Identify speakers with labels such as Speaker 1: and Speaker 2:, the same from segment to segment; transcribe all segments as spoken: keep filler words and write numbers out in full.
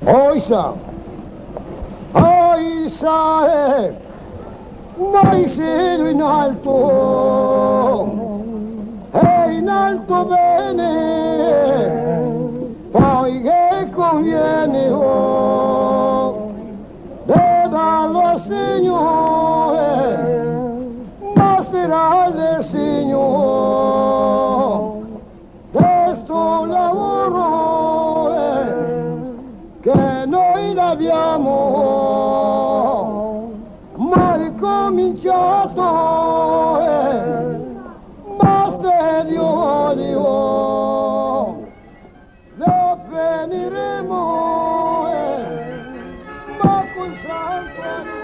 Speaker 1: Oisa, oisa, eh, mai siedo in alto, e in alto bene, poi che conviene, oh, de dallo Signore, ma sarà del Signore, questo lavoro eh, che noi l'abbiamo mai cominciato, eh, basta Dio, Dio, lo finiremo, eh, ma con santo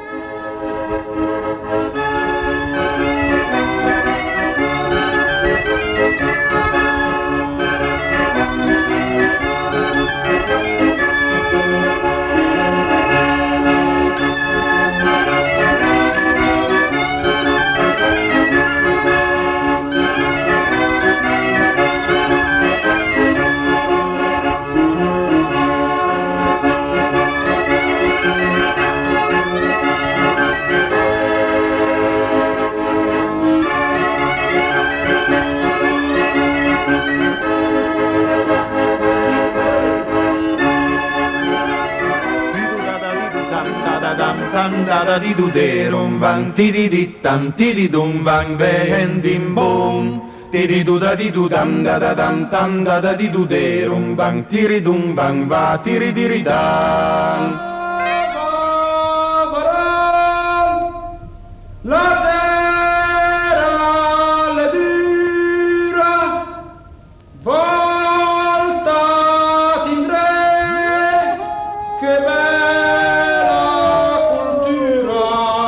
Speaker 2: da da di du de rum bang ti di di tam ti di dum bang bang dim bom ti di du da di du dam da da dam tam da da di du de rum bang ti ri dum bang va ti ri di ri da. La terra le dura volta in re che bella cultura.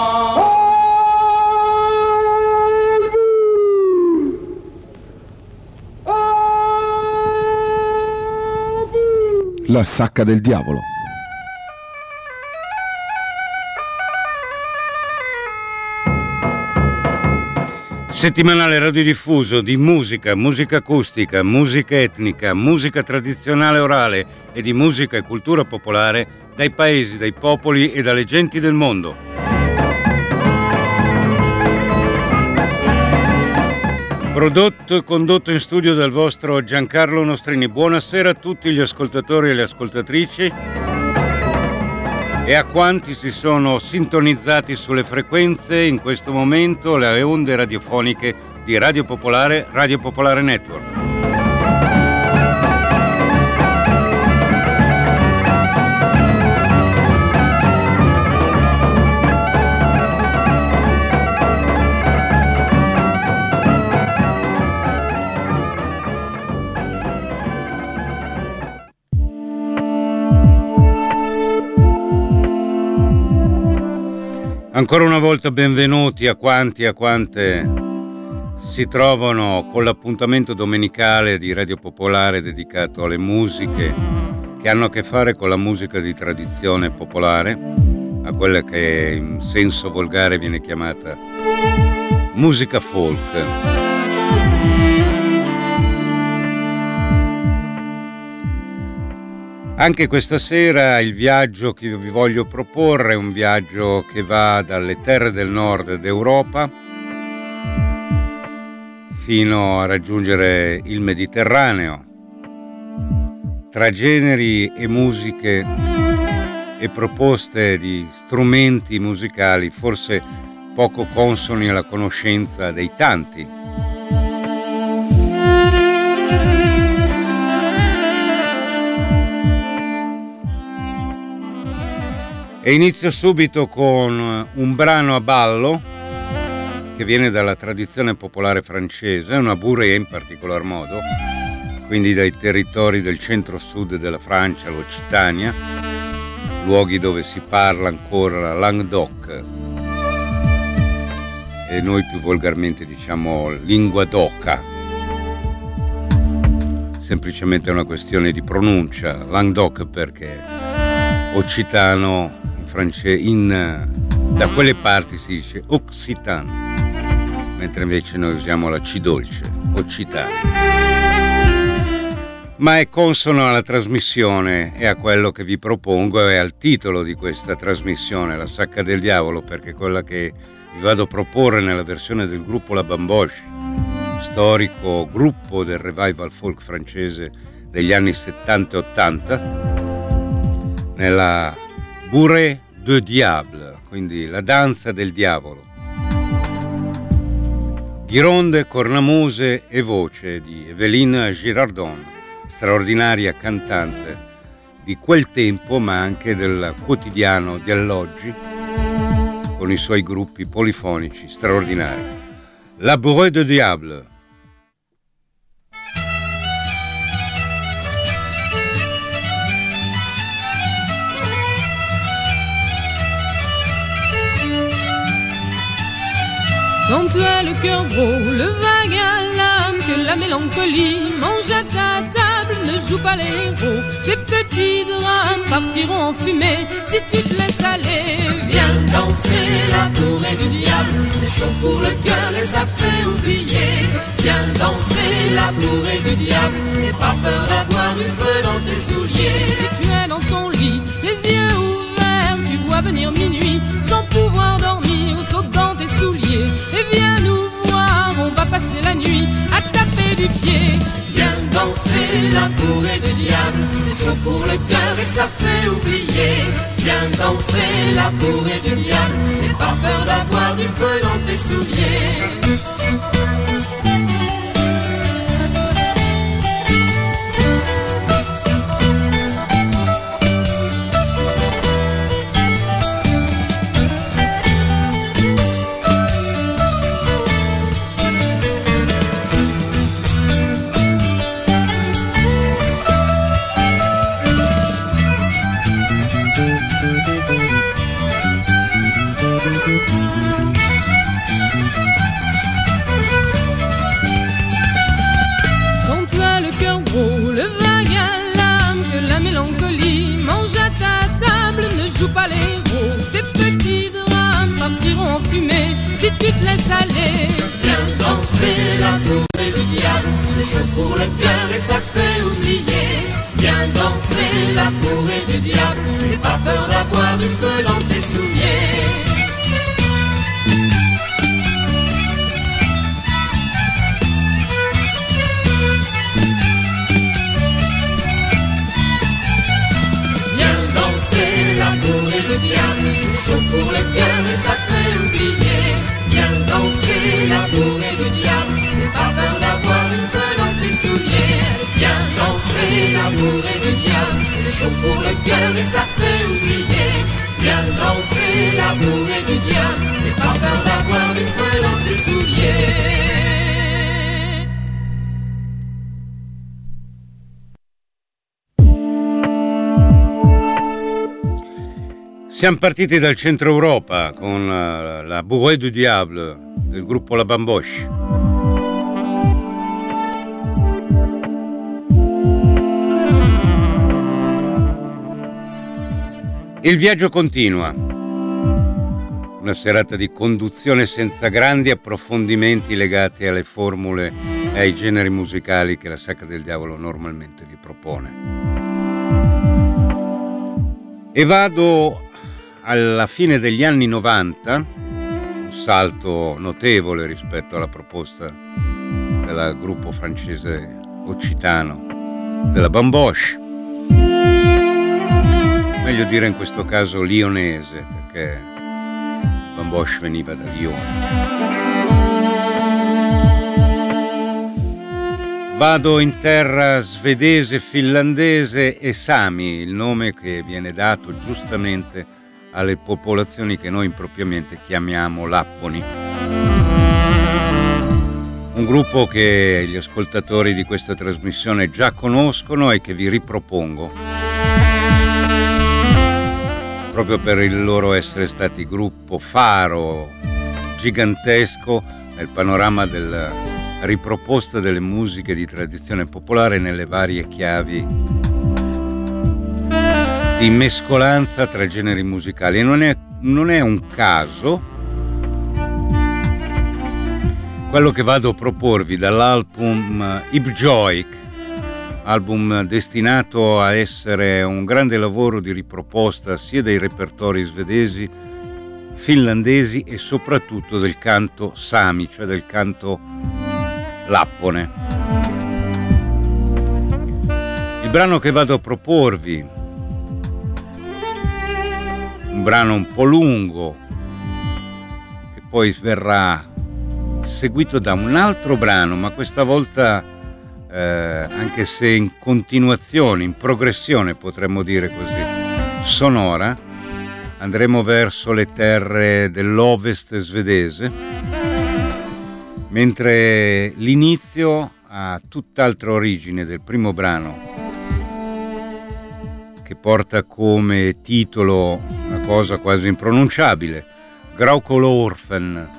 Speaker 3: La sacca del diavolo.
Speaker 4: Settimanale radiodiffuso di musica, musica acustica, musica etnica, musica tradizionale orale e di musica e cultura popolare dai paesi, dai popoli e dalle genti del mondo. Prodotto e condotto in studio dal vostro Giancarlo Nostrini. Buonasera a tutti gli ascoltatori e le ascoltatrici e a quanti si sono sintonizzati sulle frequenze in questo momento, le onde radiofoniche di Radio Popolare, Radio Popolare Network. Ancora una volta benvenuti a quanti e a quante si trovano con l'appuntamento domenicale di Radio Popolare dedicato alle musiche che hanno a che fare con la musica di tradizione popolare, a quella che in senso volgare viene chiamata musica folk. Anche questa sera il viaggio che vi voglio proporre è un viaggio che va dalle terre del nord d'Europa fino a raggiungere il Mediterraneo, tra generi e musiche e proposte di strumenti musicali forse poco consoni alla conoscenza dei tanti. E inizio subito con un brano a ballo che viene dalla tradizione popolare francese, una bourrée in particolar modo, quindi dai territori del centro-sud della Francia, l'Occitania, luoghi dove si parla ancora la Languedoc e noi più volgarmente diciamo lingua d'oca. Semplicemente è una questione di pronuncia, Languedoc perché occitano France, in, da quelle parti si dice Occitan, mentre invece noi usiamo la C dolce, Occitano. ma è consono alla trasmissione e a quello che vi propongo e al titolo di questa trasmissione, La Sacca del Diavolo, perché quella che vi vado a proporre nella versione del gruppo La Bamboche, storico gruppo del revival folk francese degli anni settanta e ottanta, nella Bourrée du Diable, quindi la danza del diavolo. Ghironde, cornamuse e voce di Evelyne Girardon, straordinaria cantante di quel tempo ma anche del quotidiano dell'oggi, con i suoi gruppi polifonici straordinari. La Bourrée du Diable.
Speaker 3: Quand tu as le cœur gros, le vague à l'âme, que la mélancolie mange à ta table, ne joue pas les héros. Tes petits drames partiront en fumée si tu te laisses aller. Viens danser la bourrée du diable, c'est chaud pour le cœur et ça fait oublier. Viens danser la bourrée du diable, n'aie pas peur d'avoir du feu dans tes souliers. Si tu es dans ton lit, les yeux ouverts, tu vois venir minuit, sans pouvoir dormir, saute dans tes souliers. Et viens nous voir, on va passer la nuit à taper du pied. Viens danser la bourrée du diable, c'est chaud pour le cœur et ça fait oublier. Viens danser la bourrée du diable, n'aie pas peur d'avoir du feu dans tes souliers. Joue pas les héros, tes petits drames partiront en fumée si tu te laisses aller. Viens danser la bourrée du diable, c'est chaud pour le cœur et ça fait oublier. Viens danser la bourrée du diable, n'aie pas peur d'avoir du feu dans tes souliers. C'est chaud pour le cœur et ça fait oublier. Viens danser la bourrée du diable, n'aie pas peur d'avoir une feu dans tes souliers. Viens danser la bourrée du diable, c'est chaud pour le cœur et ça fait oublier. Viens danser la bourrée du diable, n'aie pas peur d'avoir une feu dans tes souliers.
Speaker 4: Siamo partiti dal centro Europa con la Bourrée du Diable del gruppo La Bamboche. Il viaggio continua. Una serata di conduzione senza grandi approfondimenti legati alle formule e ai generi musicali che la Sacca del Diavolo normalmente vi propone. E vado alla fine degli anni novanta, un salto notevole rispetto alla proposta del gruppo francese occitano della Bamboche, meglio dire in questo caso lionese, perché Bamboche veniva da Lione. Vado in terra svedese, finlandese e sami, il nome che viene dato giustamente alle popolazioni che noi impropriamente chiamiamo lapponi. Un gruppo che gli ascoltatori di questa trasmissione già conoscono e che vi ripropongo, proprio per il loro essere stati gruppo faro gigantesco nel panorama della riproposta delle musiche di tradizione popolare nelle varie chiavi di mescolanza tra generi musicali. E non è, non è un caso quello che vado a proporvi dall'album Ibjoik, album destinato a essere un grande lavoro di riproposta sia dei repertori svedesi, finlandesi e soprattutto del canto sami, cioè del canto lappone. Il brano che vado a proporvi, un brano un po' lungo, che poi verrà seguito da un altro brano, ma questa volta eh, anche se in continuazione, in progressione potremmo dire così, sonora, andremo verso le terre dell'ovest svedese, mentre l'inizio ha tutt'altra origine del primo brano, che porta come titolo una cosa quasi impronunciabile, Graukolorfen.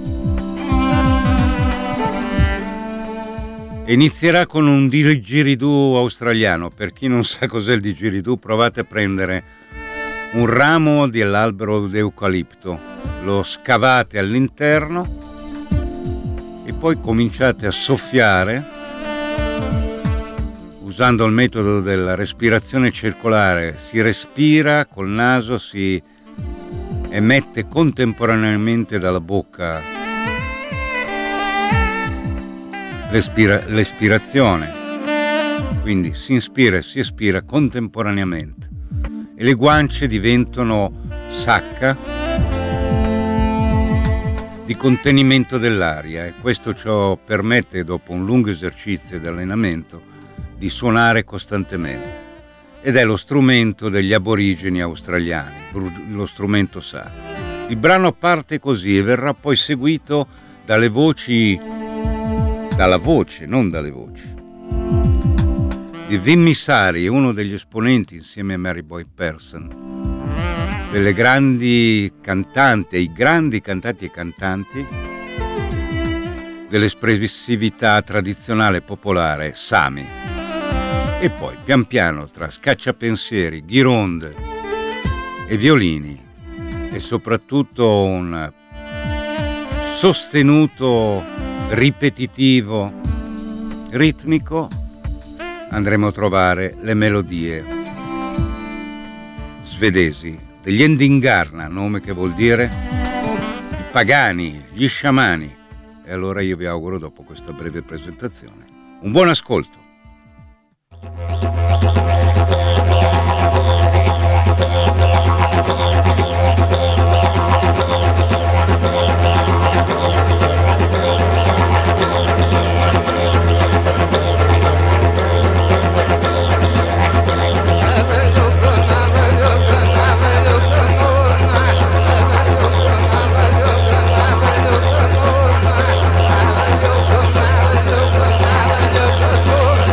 Speaker 4: E inizierà con un didgeridoo australiano. Per chi non sa cos'è il didgeridoo, provate a prendere un ramo dell'albero d'eucalipto, lo scavate all'interno e poi cominciate a soffiare usando il metodo della respirazione circolare. Si respira col naso, si emette contemporaneamente dalla bocca l'espira- l'espirazione, quindi si inspira e si espira contemporaneamente e le guance diventano sacca di contenimento dell'aria, e questo ci permette, dopo un lungo esercizio di allenamento, di suonare costantemente, ed è lo strumento degli aborigeni australiani, lo strumento sacro. Il brano parte così e verrà poi seguito dalle voci, dalla voce, non dalle voci, di Vim Missari, uno degli esponenti insieme a Mary Boy Person delle grandi cantanti, i grandi cantanti e cantanti dell'espressività tradizionale popolare sami. E poi pian piano, tra scacciapensieri, ghironde e violini, e soprattutto un sostenuto ripetitivo ritmico, andremo a trovare le melodie svedesi degli Endingarna, nome che vuol dire i pagani, gli sciamani. E allora io vi auguro, dopo questa breve presentazione, un buon ascolto.
Speaker 5: Oh,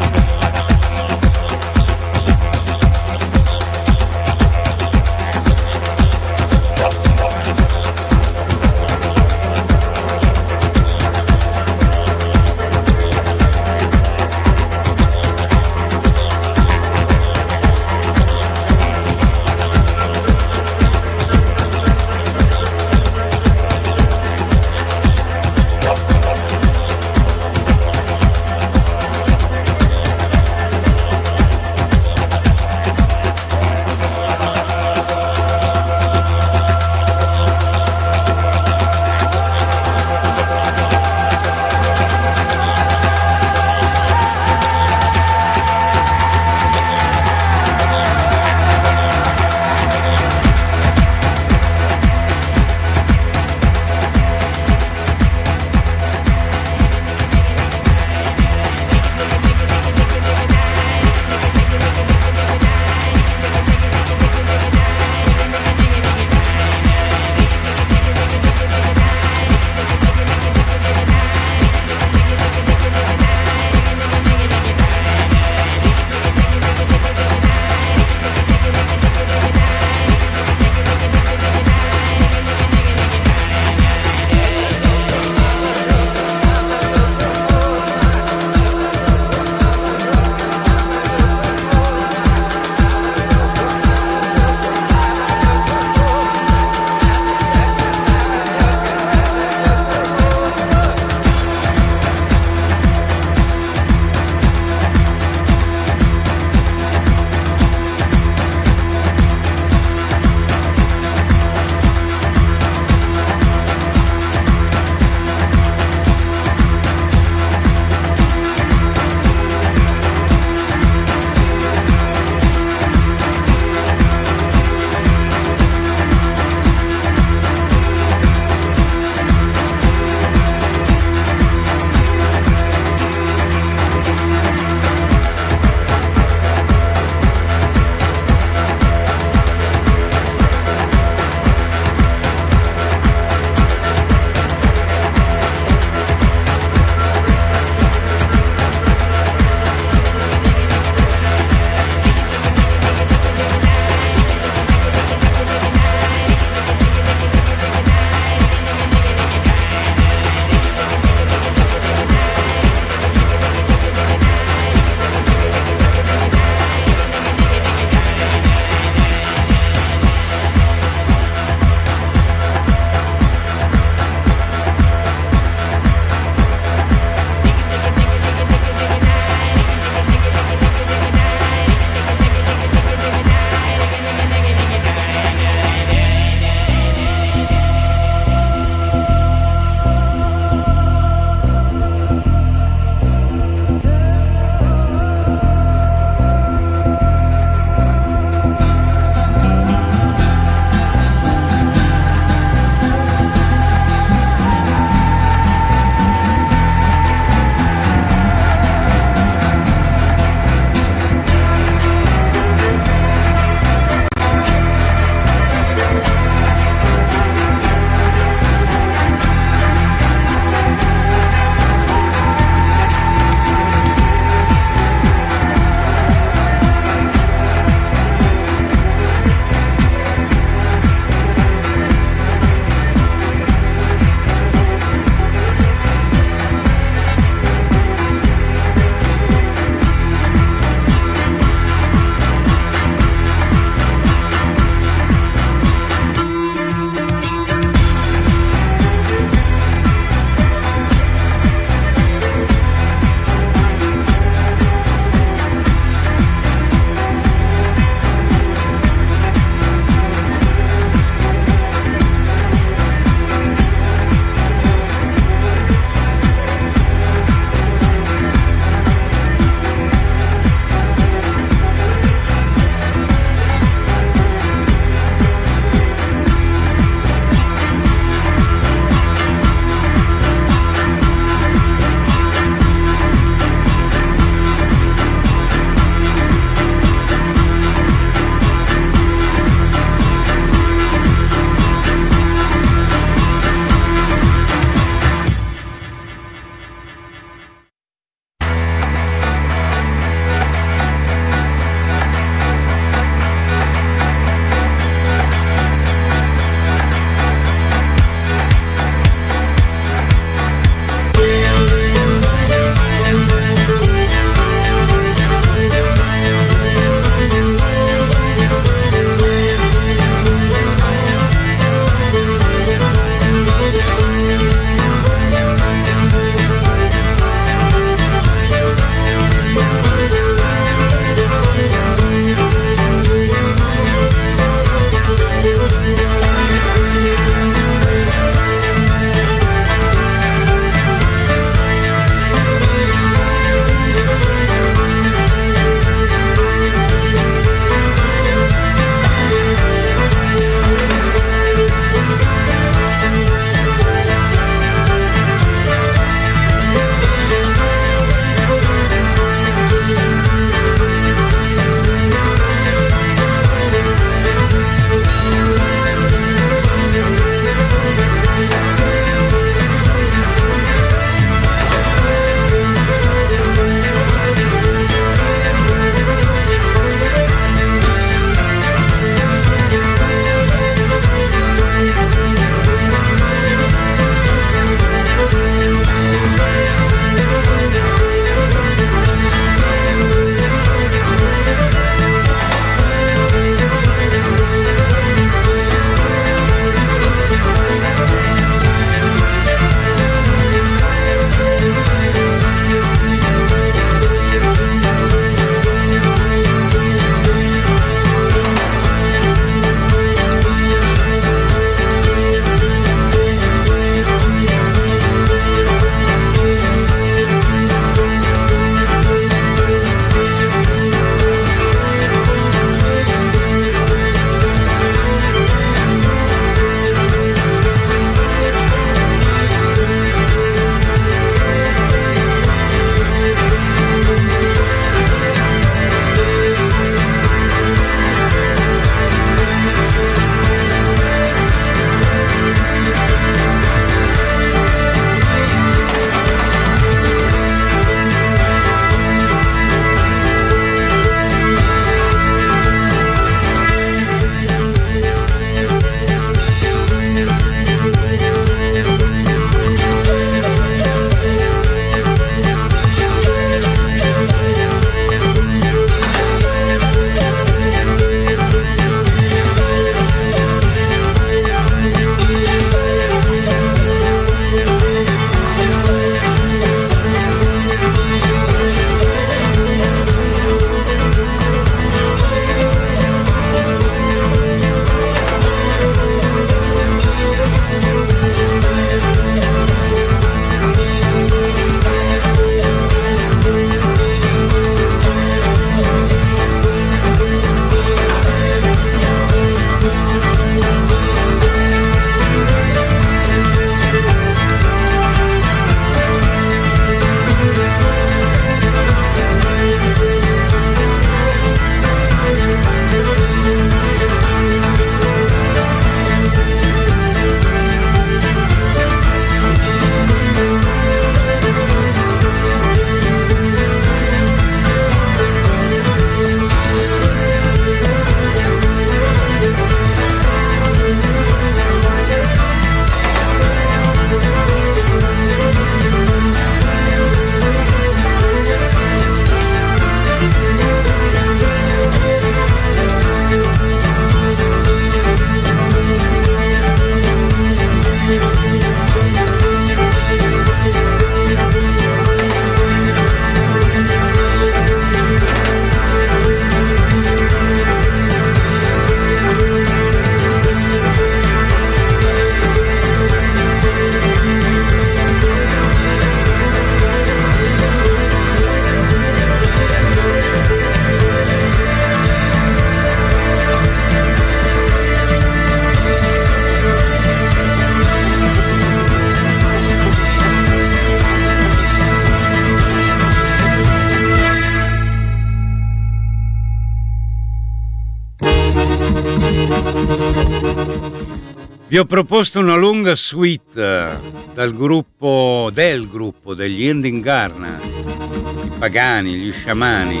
Speaker 4: Vi ho proposto una lunga suite dal gruppo, del gruppo degli Endingarna, i pagani, gli sciamani,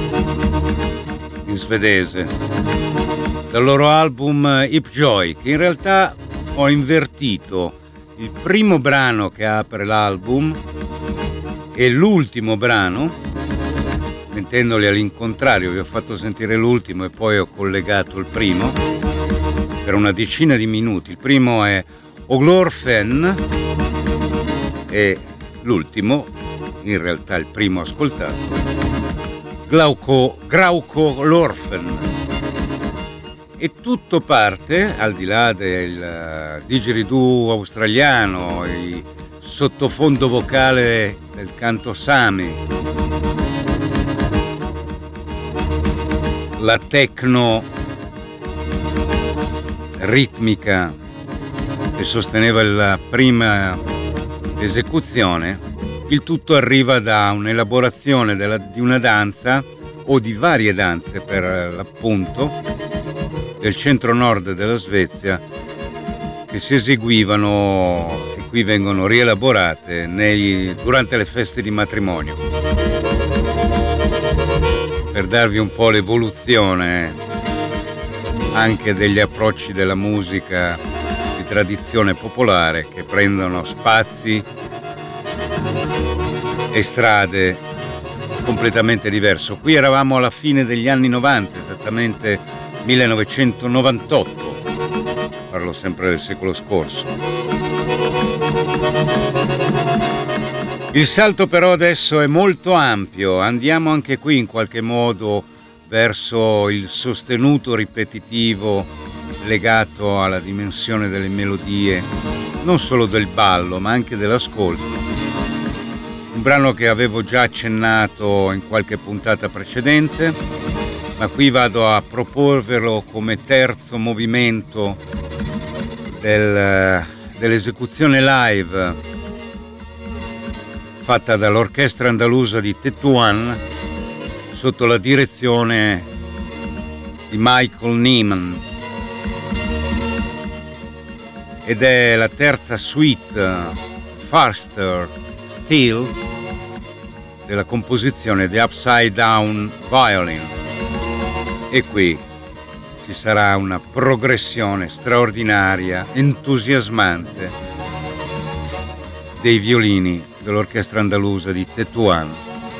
Speaker 4: in svedese, dal loro album Hip Joy, che in realtà ho invertito. Il primo brano che apre l'album e l'ultimo brano, mettendoli all'incontrario. Vi ho fatto sentire l'ultimo e poi ho collegato il primo per una decina di minuti. Il primo è Oglorfen e l'ultimo, in realtà il primo ascoltato, Glauco, Grauco Lorfen. E tutto parte, al di là del didgeridoo australiano, il sottofondo vocale del canto Sami, la techno ritmica che sosteneva la prima esecuzione, il tutto arriva da un'elaborazione della, di una danza o di varie danze per l'appunto del centro-nord della Svezia, che si eseguivano e qui vengono rielaborate nei, durante le feste di matrimonio, per darvi un po' l'evoluzione anche degli approcci della musica di tradizione popolare, che prendono spazi e strade completamente diverse. Qui eravamo alla fine degli anni novanta, esattamente millenovecentonovantotto, parlo sempre del secolo scorso. Il salto però adesso è molto ampio, andiamo anche qui in qualche modo verso il sostenuto ripetitivo legato alla dimensione delle melodie, non solo del ballo ma anche dell'ascolto. Un brano che avevo già accennato in qualche puntata precedente, ma qui vado a proporvelo come terzo movimento del, dell'esecuzione live fatta dall'orchestra andalusa di Tetuan sotto la direzione di Michael Nyman, ed è la terza suite Faster Still della composizione The Upside Down Violin. E qui ci sarà una progressione straordinaria, entusiasmante dei violini dell'orchestra andalusa di Tetuan,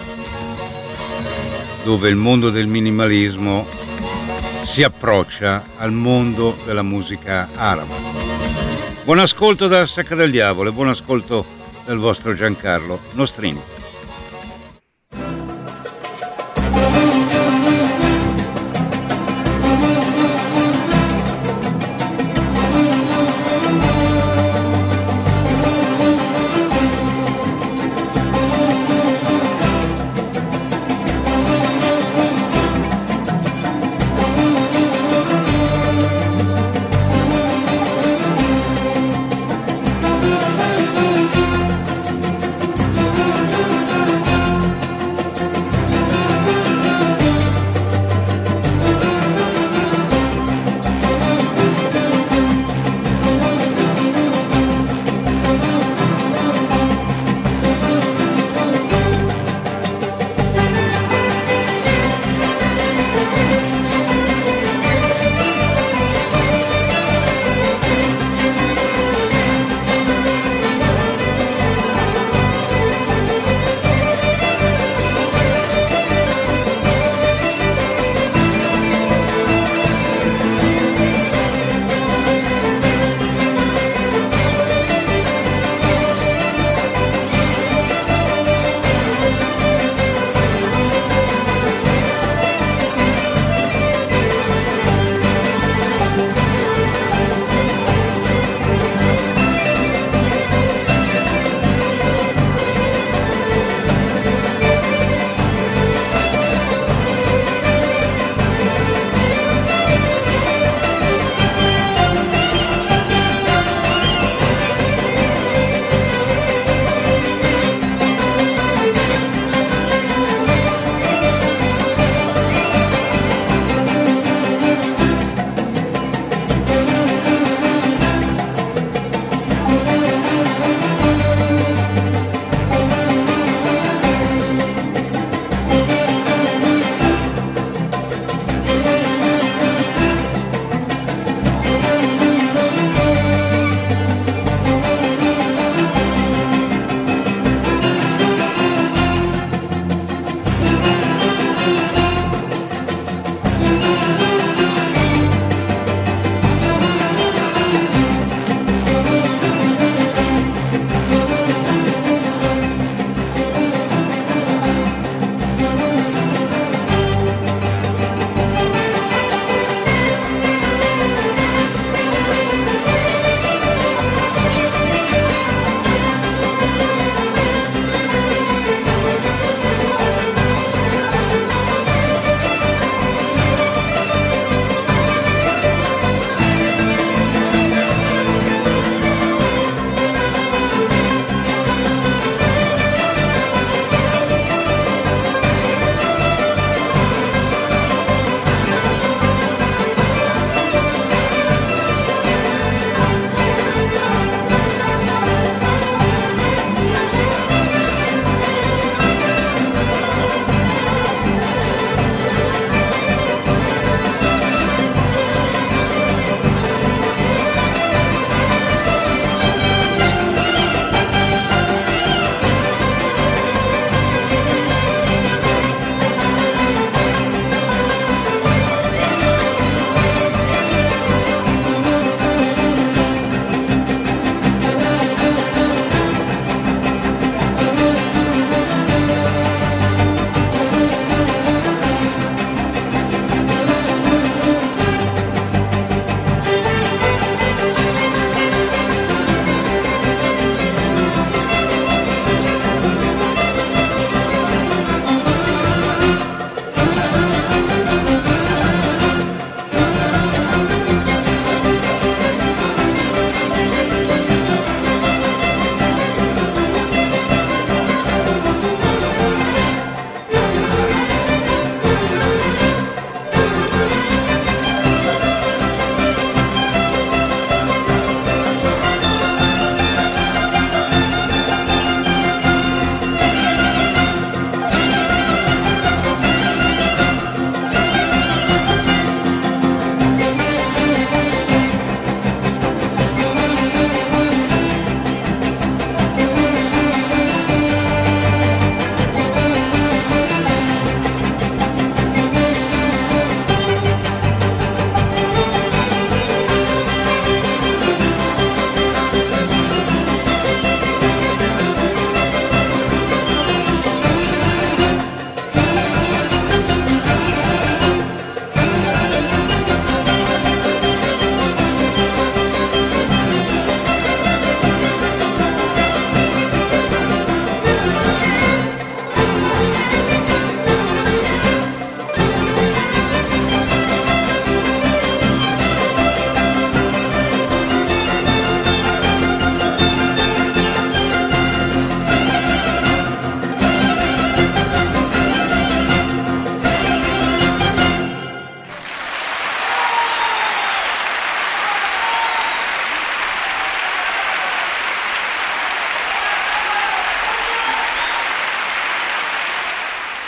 Speaker 4: dove il mondo del minimalismo si approccia al mondo della musica araba. Buon ascolto dalla Sacca del Diavolo e buon ascolto dal vostro Giancarlo Nostrini.
Speaker 5: Thank you.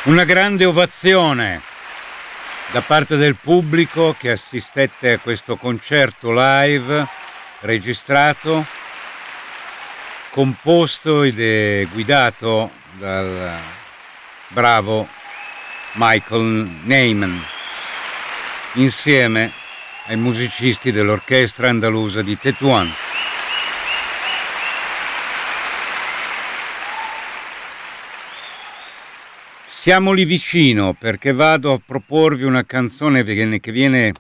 Speaker 4: Una grande ovazione da parte del pubblico che assistette a questo concerto live registrato, composto ed guidato dal bravo Michael Nyman insieme ai musicisti dell'orchestra andalusa di Tetuan. Siamo lì vicino perché vado a proporvi una canzone che viene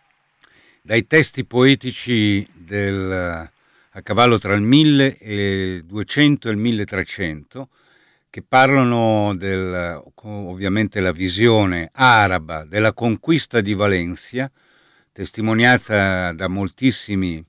Speaker 4: dai testi poetici del, a cavallo tra il milleduecento e il milletrecento, che parlano del, ovviamente, la visione araba della conquista di Valencia, testimoniata da moltissimi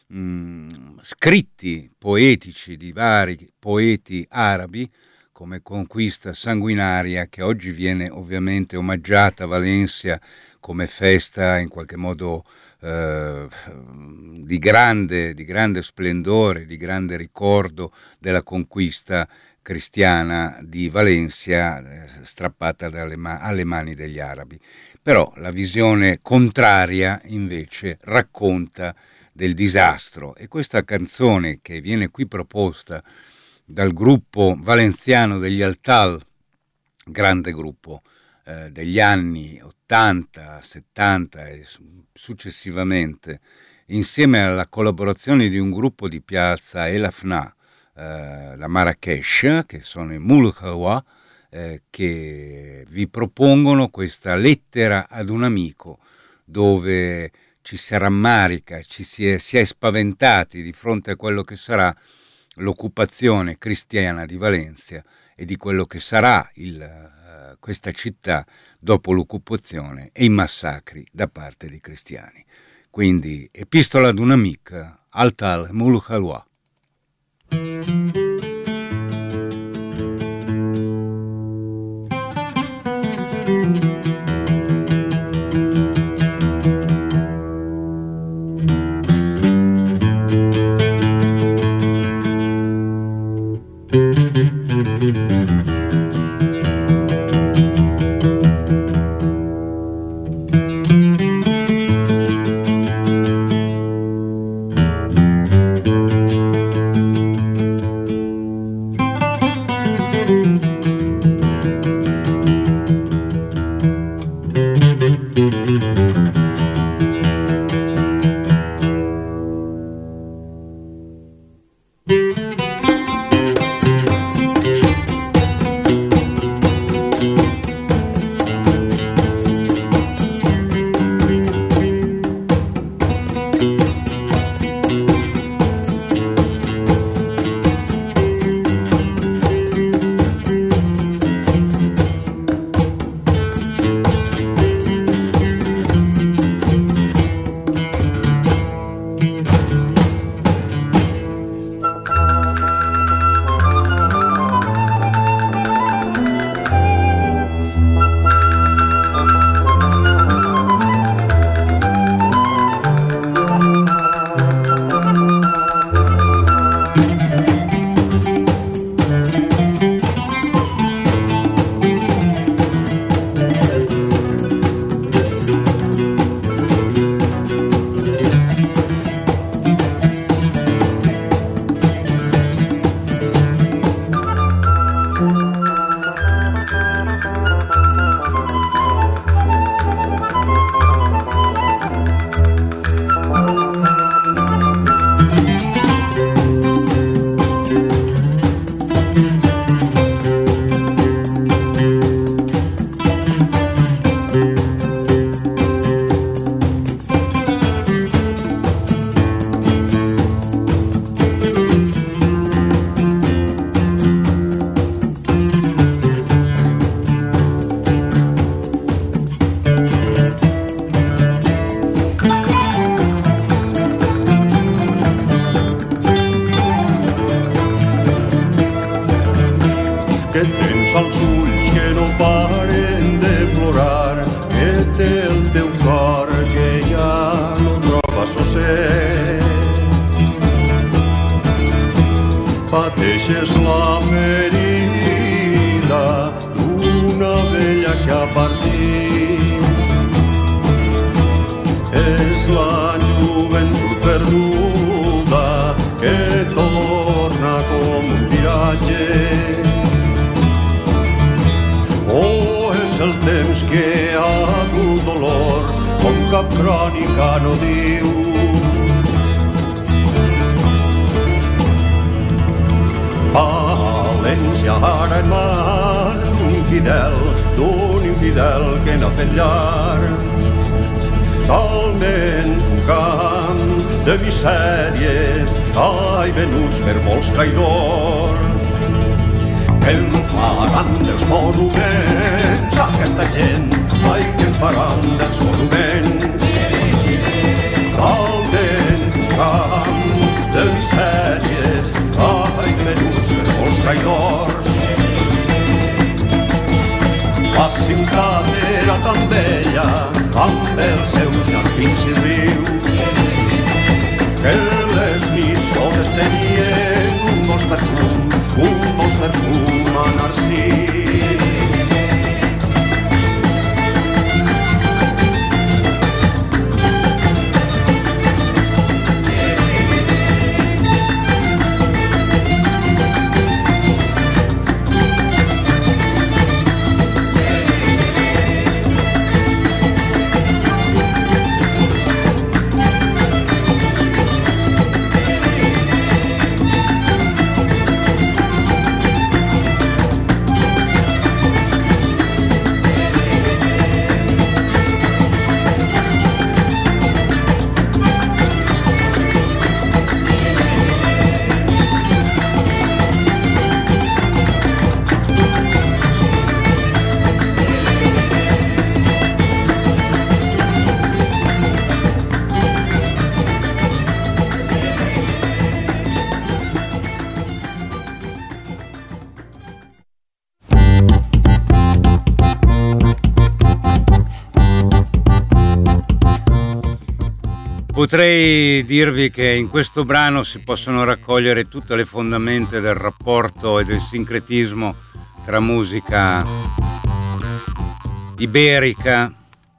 Speaker 4: mh, scritti poetici di vari poeti arabi, come conquista sanguinaria, che oggi viene ovviamente omaggiata a Valencia come festa in qualche modo eh, di grande, di grande splendore, di grande ricordo della conquista cristiana di Valencia, eh, strappata dalle ma- alle mani degli arabi. Però la visione contraria invece racconta del disastro, e questa canzone che viene qui proposta dal gruppo valenziano degli Altal, grande gruppo eh, degli anni ottanta, settanta e successivamente, insieme alla collaborazione di un gruppo di piazza El Afna, eh, da Marrakesh, che sono i Mulhawa, eh, che vi propongono questa lettera ad un amico, dove ci si rammarica, ci si è, si è spaventati di fronte a quello che sarà l'occupazione cristiana di Valencia e di quello che sarà il, uh, questa città dopo l'occupazione e i massacri da parte dei cristiani. Quindi, epistola ad un'amica, Altal Mulhalwa.
Speaker 5: Pateixes la ferida d'una vegada a partir. Es la gioventù perduta che torna come un viatge. Oh, és el temps que a tu dolor com cap crònica no diu. València ara en mans d'un infidel, d'un infidel que n'ha fet llar. Talment un camp de misèries, ai, venuts per molts traïdors. Què en faran dels monuments aquesta gent? Ai, què en faran dels monuments? Talment un camp de misèries, ai, venuts per molts traïdors. La ciutat era tan bella, amb els seus jardins i rius, que les nits totes tenien un dolç perfum, un dolç perfum a narcís.
Speaker 4: Potrei dirvi che in questo brano si possono raccogliere tutte le fondamenta del rapporto e del sincretismo tra musica iberica,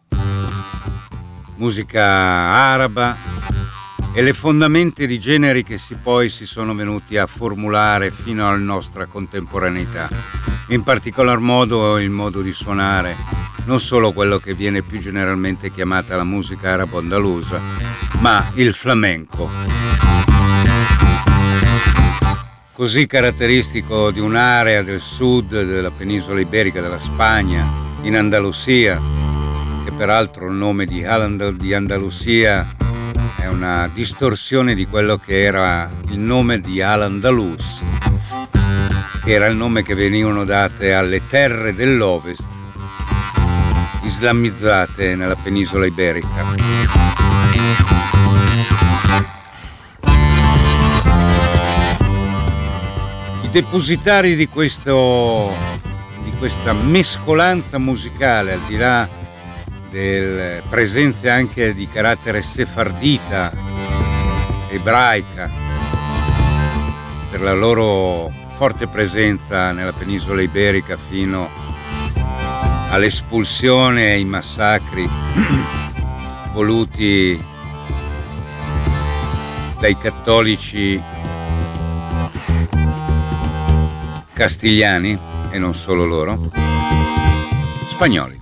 Speaker 4: musica araba e le fondamenta di generi che si poi si sono venuti a formulare fino alla nostra contemporaneità. In particolar modo il modo di suonare, non solo quello che viene più generalmente chiamata la musica arabo-andalusa, ma il flamenco. Così caratteristico di un'area del sud della penisola iberica della Spagna, in Andalusia, che peraltro il nome di, Al- di Andalusia è una distorsione di quello che era il nome di Al-Andalus, che era il nome che venivano date alle terre dell'Ovest islamizzate nella penisola iberica. I depositari di questo di questa mescolanza musicale, al di là delle presenze anche di carattere sefardita, ebraica, per la loro forte presenza nella penisola iberica fino all'espulsione e ai massacri voluti dai cattolici castigliani, e non solo loro, spagnoli.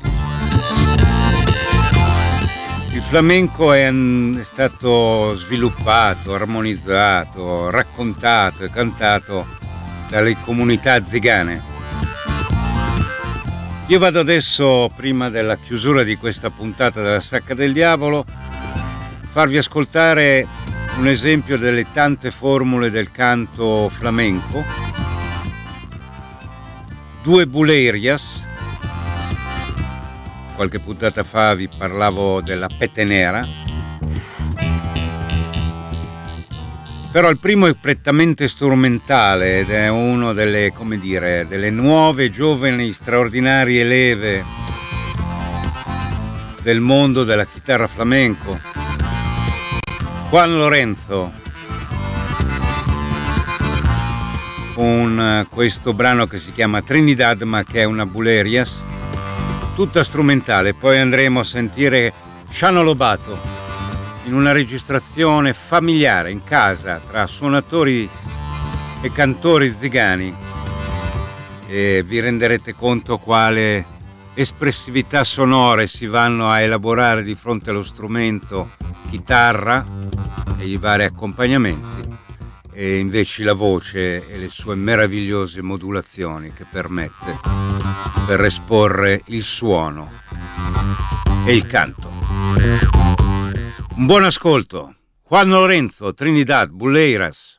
Speaker 4: Il flamenco è, è stato sviluppato, armonizzato, raccontato e cantato dalle comunità zigane. Io vado adesso, prima della chiusura di questa puntata della Sacca del Diavolo, farvi ascoltare un esempio delle tante formule del canto flamenco. Due bulerías. Qualche puntata fa vi parlavo della petenera, però il primo è prettamente strumentale ed è uno delle, come dire, delle nuove, giovani, straordinarie leve del mondo della chitarra flamenco. Juan Lorenzo, con questo brano che si chiama Trinidad, ma che è una bulerías, tutta strumentale. Poi andremo a sentire Shano Lobato in una registrazione familiare in casa tra suonatori e cantori zigani, e vi renderete conto quale espressività sonore si vanno a elaborare di fronte allo strumento chitarra e i vari accompagnamenti, e invece la voce e le sue meravigliose modulazioni che permette per esporre il suono e il canto. Un buon ascolto. Juan Lorenzo, Trinidad, Bulleiras.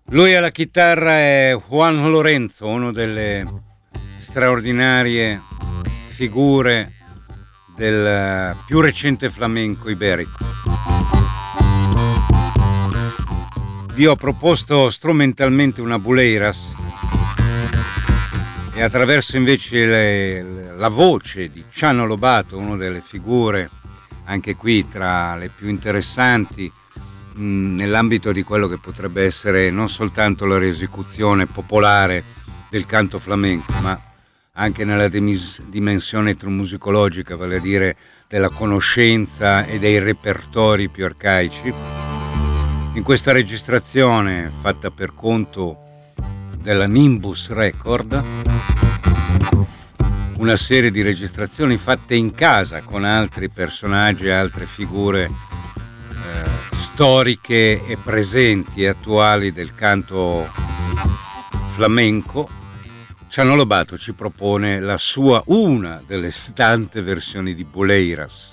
Speaker 4: Lui alla chitarra è Juan Lorenzo, uno delle straordinarie figure del più recente flamenco iberico. Vi ho proposto strumentalmente una buleiras e attraverso invece le, la voce di Chano Lobato, una delle figure anche qui tra le più interessanti mh, nell'ambito di quello che potrebbe essere non soltanto la riesecuzione popolare del canto flamenco, ma anche nella dimis- dimensione musicologica, vale a dire della conoscenza e dei repertori più arcaici. In questa registrazione fatta per conto della Nimbus Record, una serie di registrazioni fatte in casa con altri personaggi e altre figure eh, storiche e presenti e attuali del canto flamenco, Chano Lobato ci propone la sua, una delle tante versioni di Buleiras.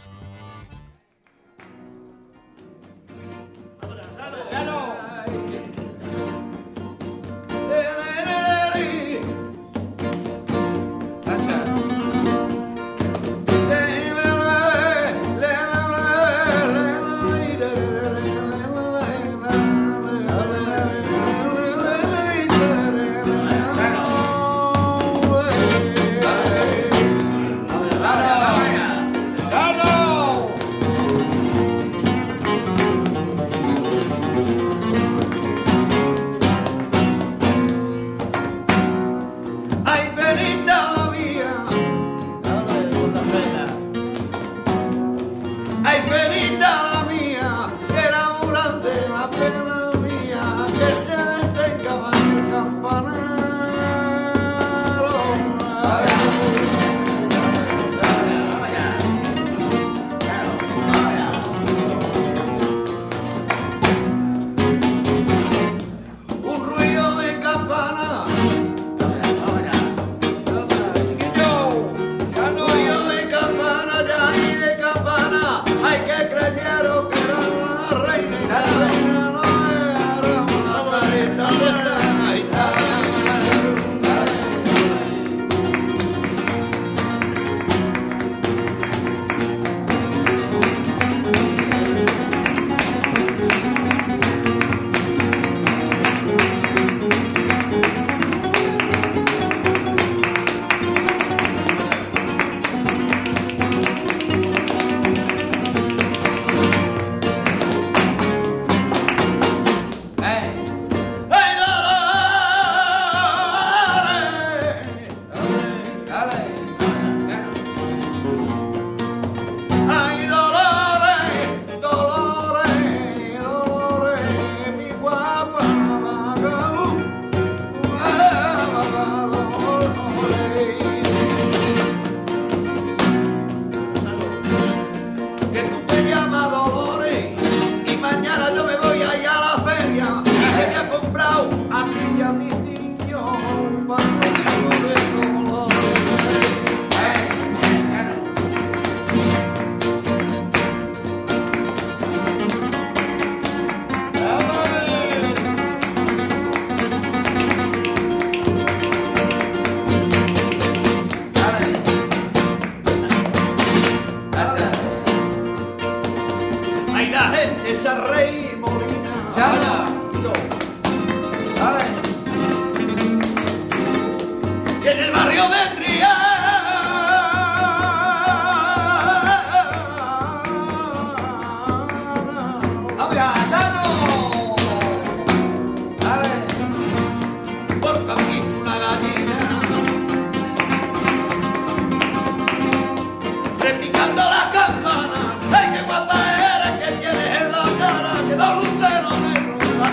Speaker 6: Ay, qué guapa eres, que tienes en la cara, que da lucero negro.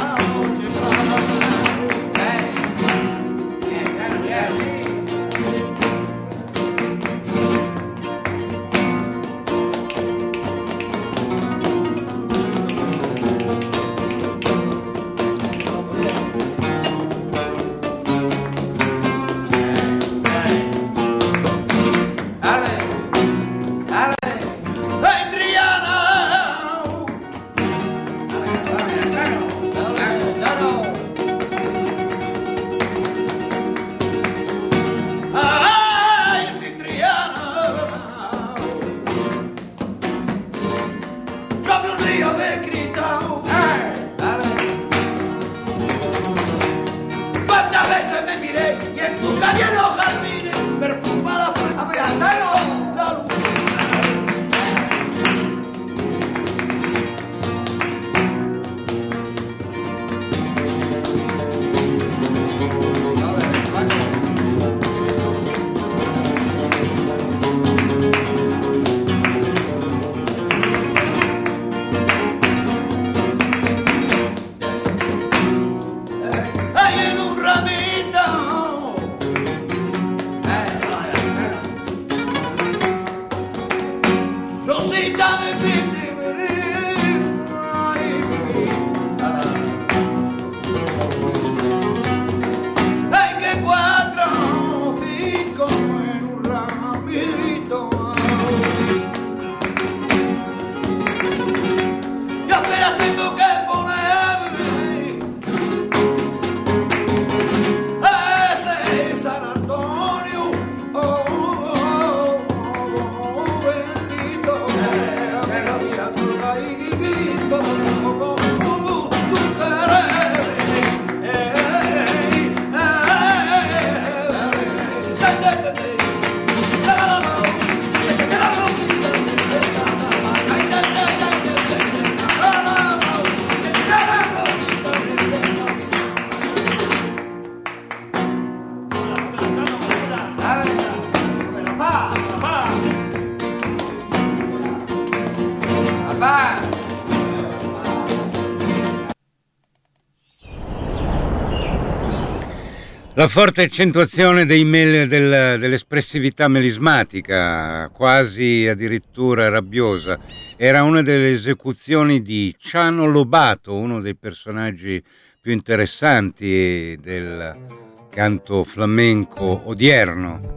Speaker 4: La forte accentuazione dei mel, del, dell'espressività melismatica, quasi addirittura rabbiosa, era una delle esecuzioni di Ciano Lobato, uno dei personaggi più interessanti del canto flamenco odierno.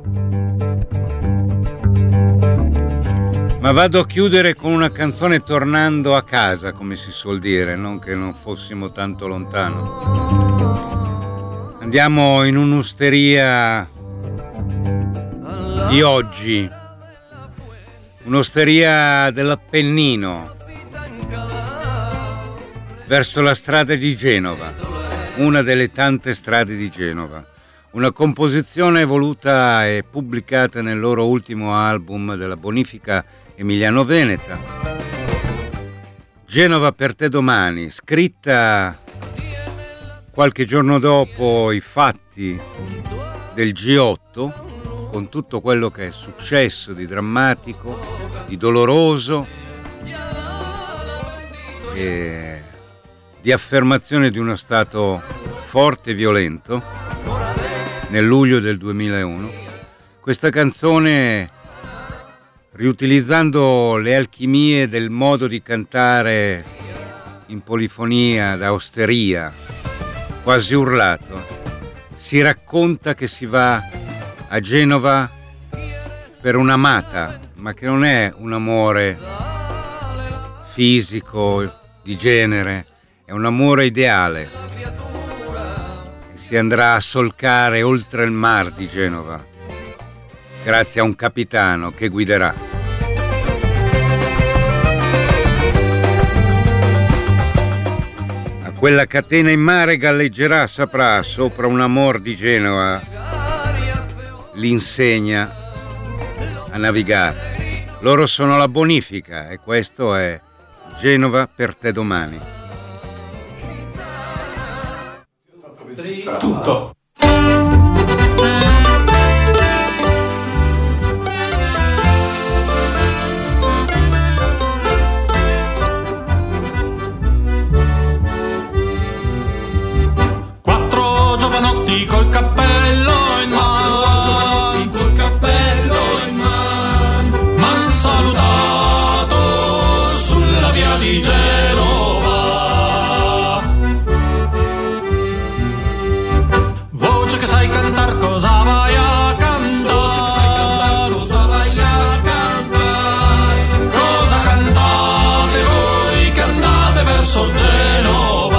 Speaker 4: Ma vado a chiudere con una canzone tornando a casa, come si suol dire, non che non fossimo tanto lontano. Andiamo in un'osteria di oggi, un'osteria dell'Appennino, verso la strada di Genova, una delle tante strade di Genova. Una composizione voluta e pubblicata nel loro ultimo album della bonifica emiliano-veneta. Genova per te domani, scritta qualche giorno dopo i fatti del G otto, con tutto quello che è successo di drammatico, di doloroso e di affermazione di uno Stato forte e violento, nel luglio del duemilauno. Questa canzone, riutilizzando le alchimie del modo di cantare in polifonia da osteria, quasi urlato, si racconta che si va a Genova per un'amata, ma che non è un amore fisico, di genere, è un amore ideale. E si andrà a solcare oltre il mar di Genova, grazie a un capitano che guiderà. Quella catena in mare galleggerà, saprà, sopra un amor di Genova, l'insegna a navigare. Loro sono la bonifica e questo è Genova per te domani.
Speaker 2: Tutto.
Speaker 5: Col cappello in mano, col cappello in mano, m'han salutato sulla via di Genova. Voce che sai cantar, cosa vai a cantare? Voce che sai cantar, cosa vai a cantare? Cosa cantate voi che andate verso Genova?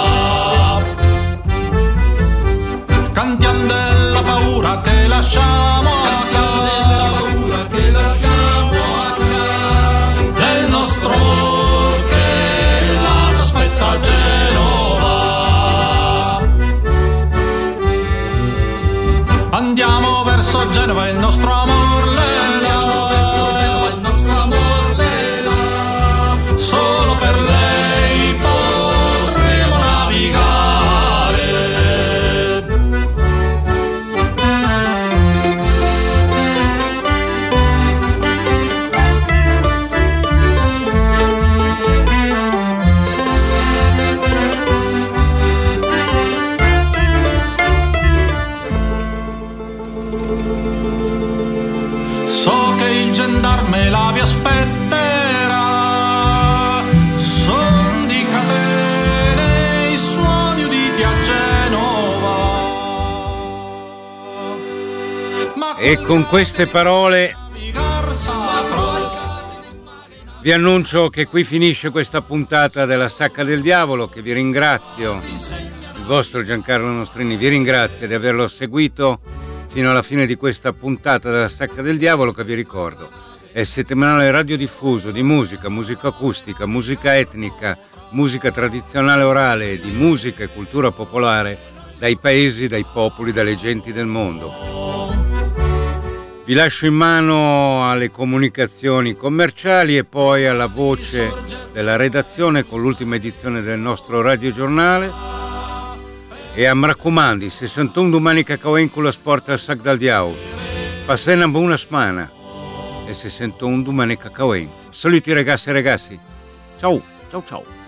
Speaker 5: Cantiamo della paura che lasciamo a casa, della paura che lasciamo a casa, del nostro amor che là ci aspetta a Genova. Andiamo verso Genova, il nostro amor le là, verso Genova, il nostro amor le là, solo per lei potremo navigare. So che il gendarme la vi aspetterà, son di catene i suoni uditi a Genova. Ma
Speaker 4: E con queste parole vi annuncio che qui finisce questa puntata della Sacca del Diavolo, che vi ringrazio, il vostro Giancarlo Nostrini vi ringrazia di averlo seguito fino alla fine di questa puntata della Sacca del Diavolo, che vi ricordo è il settimanale radiodiffuso di musica, musica acustica, musica etnica, musica tradizionale orale, di musica e cultura popolare dai paesi, dai popoli, dalle genti del mondo. Vi lascio in mano alle comunicazioni commerciali e poi alla voce della redazione con l'ultima edizione del nostro radiogiornale. E a mi raccomando, se sento un domani cacao con la sport al sac dal diavolo, passate una buona settimana e se sento un domani cacao. Saluti ragazzi e ragazzi, ciao, ciao ciao.